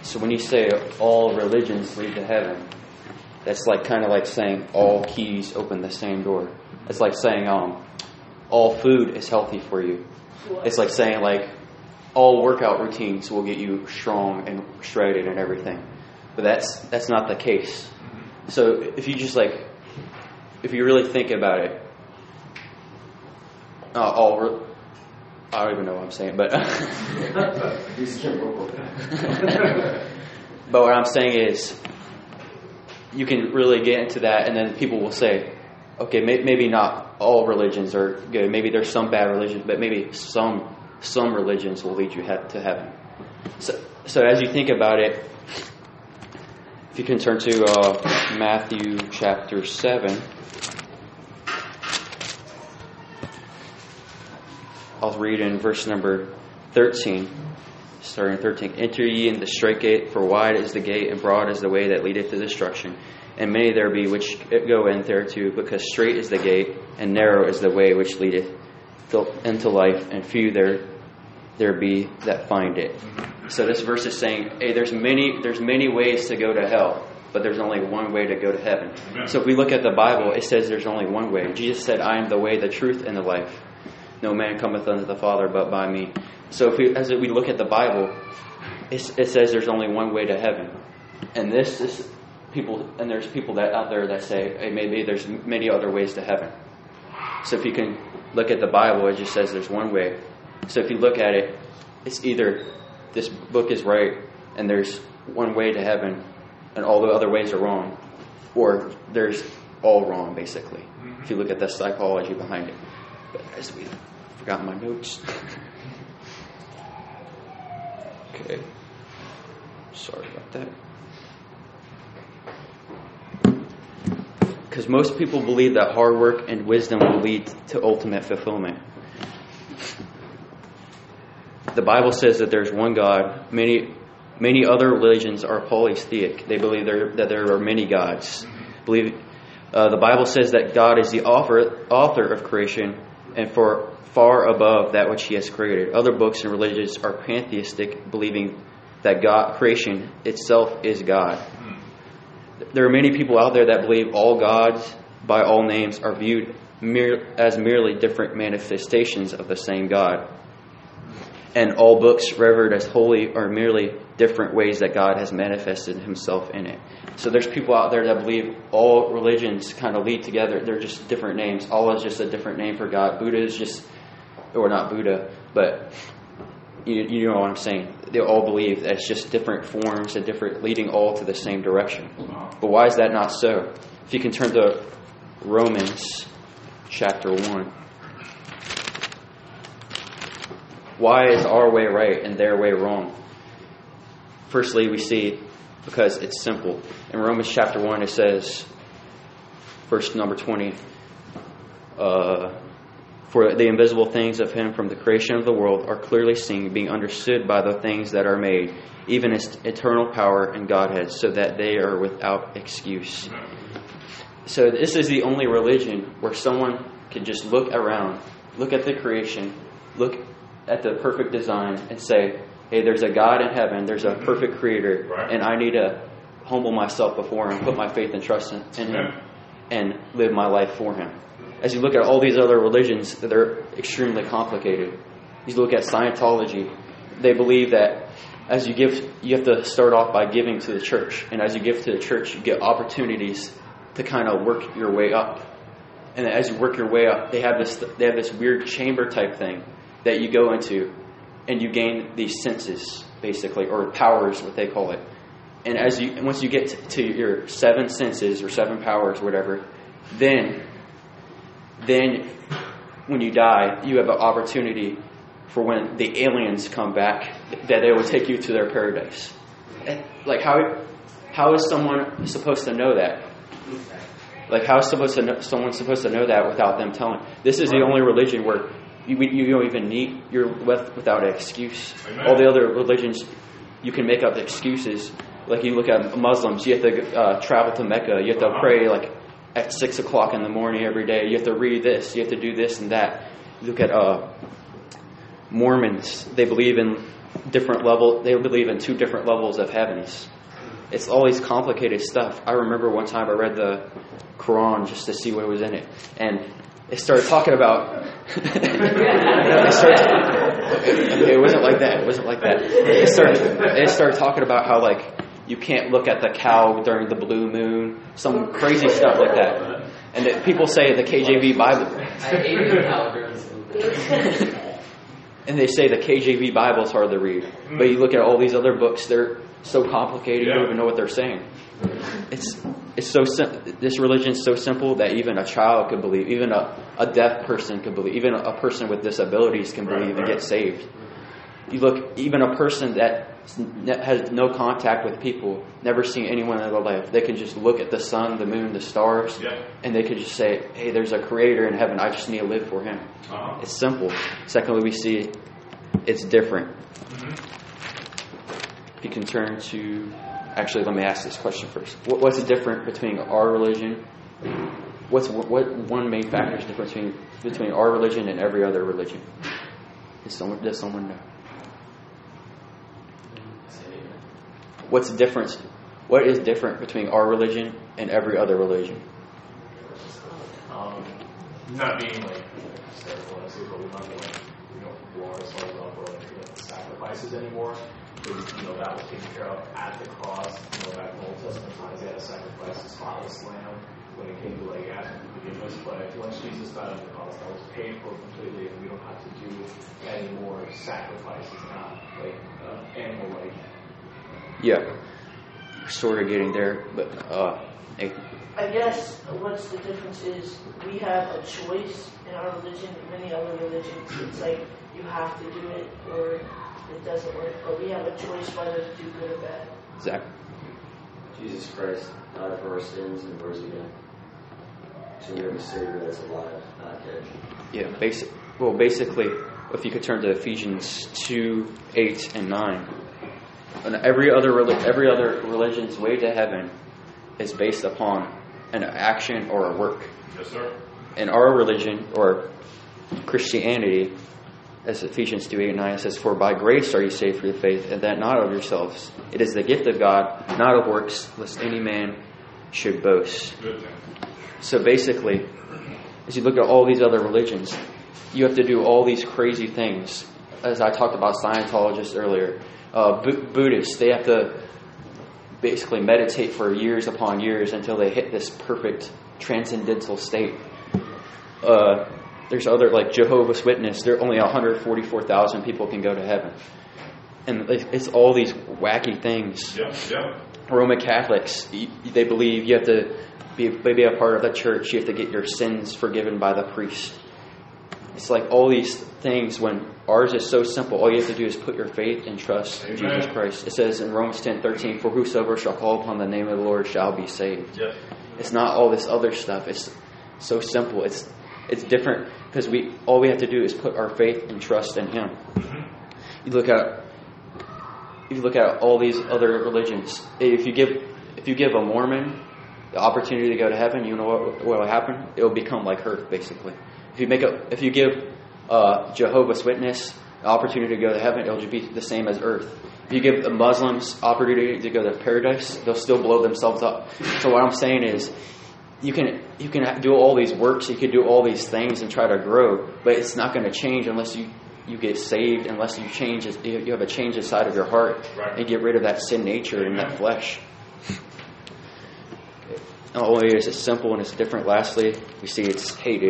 So when you say all religions lead to heaven, that's like kind of like saying all keys open the same door. It's like saying all food is healthy for you. It's like saying like all workout routines will get you strong and shredded and everything. But that's not the case. So if you just if you really think about it, I don't even know what I'm saying, but but what I'm saying is, you can really get into that, and then people will say, okay, maybe not all religions are good. Maybe there's some bad religions, but maybe some religions will lead you to heaven. So as you think about it, if you can turn to Matthew chapter 7. I'll read in verse number 13, starting at 13. Enter ye in the strait gate, for wide is the gate, and broad is the way that leadeth to destruction. And many there be which go in thereto, because strait is the gate, and narrow is the way which leadeth into life, and few there be that find it. So this verse is saying, hey, there's many ways to go to hell, but there's only one way to go to heaven. Amen. So if we look at the Bible, it says there's only one way. Jesus said, I am the way, the truth, and the life. No man cometh unto the Father but by me. So as we look at the Bible, it says there's only one way to heaven. And this is people, and there's people that out there that say, hey, maybe there's many other ways to heaven. So if you can look at the Bible, it just says there's one way. So if you look at it, it's either this book is right and there's one way to heaven and all the other ways are wrong, or there's all wrong, basically, if you look at the psychology behind it. But as we forgot my notes. Okay. Sorry about that. Because most people believe that hard work and wisdom will lead to ultimate fulfillment. The Bible says that there's one God. Many other religions are polytheistic. They believe that there are many gods. The Bible says that God is the author of creation, and far above that which He has created. Other books and religions are pantheistic, believing that creation itself is God. There are many people out there that believe all gods by all names are viewed as merely different manifestations of the same God. And all books revered as holy are merely different ways that God has manifested Himself in it. So there's people out there that believe all religions kind of lead together. They're just different names. Allah is just a different name for God. Buddha is just, or not Buddha, but you know what I'm saying. They all believe that it's just different forms and different, leading all to the same direction. But why is that not so? If you can turn to Romans chapter 1. Why is our way right and their way wrong? Firstly, we see because it's simple. In Romans chapter 1, it says, verse number 20, for the invisible things of Him from the creation of the world are clearly seen, being understood by the things that are made, even His eternal power and Godhead, so that they are without excuse. So this is the only religion where someone can just look around, look at the creation, look at the perfect design and say, hey, there's a God in heaven, there's a perfect creator, and I need to humble myself before Him, put my faith and trust in Him, and live my life for Him. As you look at all these other religions, they're extremely complicated. You look at Scientology, they believe that as you give, you have to start off by giving to the church, and as you give to the church, you get opportunities to kind of work your way up. And as you work your way up, they have this weird chamber type thing that you go into, and you gain these senses, basically, or powers, what they call it. And once you get to your 7 senses or 7 powers, whatever, then when you die, you have an opportunity for when the aliens come back, that they will take you to their paradise. Like how is someone supposed to know that? Like how is someone supposed to know that without them telling? This is the only religion where you don't even need, you're left without an excuse. Amen. All the other religions, you can make up excuses. Like you look at Muslims, you have to travel to Mecca, you have to pray like at 6 o'clock in the morning every day, you have to read this, you have to do this and that. You look at Mormons, they believe in different level. They believe in 2 different levels of heavens. It's always complicated stuff. I remember one time I read the Quran just to see what was in it, and it started talking about. It wasn't like that. It wasn't like that. It started talking about how like you can't look at the cow during the blue moon, some crazy stuff like that. And that people say the KJV Bible. And they say the KJV Bible is hard to read. But you look at all these other books, they're so complicated, you don't even know what they're saying. It's so this religion is so simple that even a child could believe, even a deaf person could believe, even a person with disabilities can believe and get saved. You look, even a person that has no contact with people, never seen anyone in their life, they can just look at the sun, the moon, the stars, and they could just say, hey, there's a creator in heaven, I just need to live for him. It's simple. Secondly, we see it's different. If you can turn to, actually, let me ask this question first. What's the difference between our religion? What one main factor is difference between our religion and every other religion? Does someone know? What's the difference? What is different between our religion and every other religion? Not being like ceremonies, but we're not going to blow ourselves up or sacrifices anymore. Because that was taken care of at the cross. Back in the Old Testament times, they had to sacrifice a spotless lamb when it came to like asking for forgiveness. But once Jesus died on the cross, that was paid for completely, and we don't have to do any more sacrifices, not like animal like. Yeah, sort of getting there, but I guess what's the difference is we have a choice in our religion. Many other religions, it's like you have to do it or it doesn't work. But we have a choice whether to do good or bad. Exactly. Jesus Christ died for our sins and rose again. So we have a Savior that's alive, not dead. Yeah, basically, if you could turn to Ephesians 2:8 and 9. And every other religion's way to heaven is based upon an action or a work. Yes, sir. In our religion, or Christianity, as Ephesians 2:8-9 says, for by grace are you saved through faith, and that not of yourselves. It is the gift of God, not of works, lest any man should boast. Good thing. So basically, as you look at all these other religions, you have to do all these crazy things. As I talked about Scientologists earlier, Buddhists, they have to basically meditate for years upon years until they hit this perfect transcendental state. There's other, like Jehovah's Witness, there are only 144,000 people can go to heaven. And it's all these wacky things. Yeah. Roman Catholics, they believe you have to be a part of the church, you have to get your sins forgiven by the priest. It's like all these things when ours is so simple. All you have to do is put your faith and trust in Jesus Christ. It says in Romans 10:13, for whosoever shall call upon the name of the Lord shall be saved. Yep. It's not all this other stuff. It's so simple. It's different because all we have to do is put our faith and trust in Him. You look at all these other religions. If you give a Mormon the opportunity to go to heaven, you know what will happen? It will become like earth, basically. If you give Jehovah's Witness the opportunity to go to heaven, it'll just be the same as earth. If you give the Muslims opportunity to go to paradise, they'll still blow themselves up. So what I'm saying is, you can do all these works, you can do all these things and try to grow, but it's not going to change unless you get saved, unless you change. You have a change inside of your heart and get rid of that sin nature and that flesh. Not only is it simple and it's different, lastly, we see it's hated.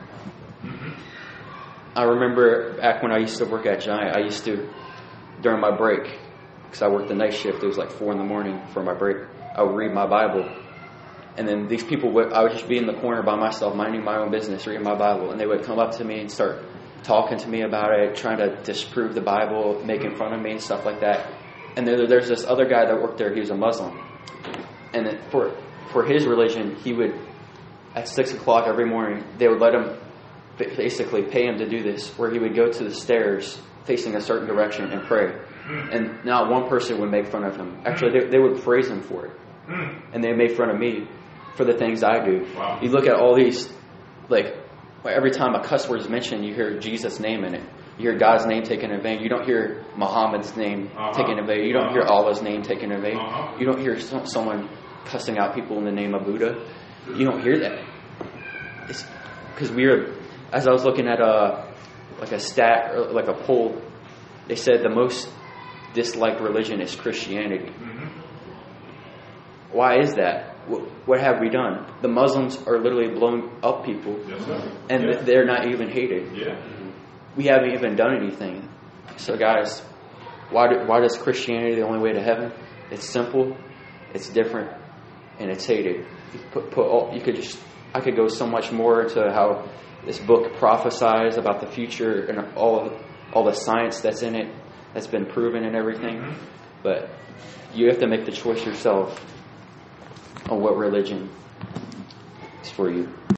I remember back when I used to work at Giant, during my break, because I worked the night shift, it was like 4 a.m. for my break, I would read my Bible. And then these people I would just be in the corner by myself, minding my own business, reading my Bible. And they would come up to me and start talking to me about it, trying to disprove the Bible, making fun of me and stuff like that. And there's this other guy that worked there, he was a Muslim. And then for his religion, he would, at 6 o'clock every morning, they would let him basically pay him to do this, where he would go to the stairs facing a certain direction and pray. And not one person would make fun of him. Actually, they would praise him for it. And they made fun of me for the things I do. Wow. You look at all these, like every time a cuss word is mentioned, you hear Jesus' name in it. You hear God's name taken in vain. You don't hear Muhammad's name taken in vain. You don't hear Allah's name taken in vain. You don't hear someone cussing out people in the name of Buddha. You don't hear that. It's because as I was looking at like a stat or like a poll, they said the most disliked religion is Christianity. Why is that? What have we done? The Muslims are literally blowing up people, and they're not even hated. We haven't even done anything. So guys, why does Christianity the only way to heaven? It's simple, it's different, and it's hated. I could go so much more into how this book prophesies about the future and all the science that's in it, that's been proven and everything. But you have to make the choice yourself on what religion is for you.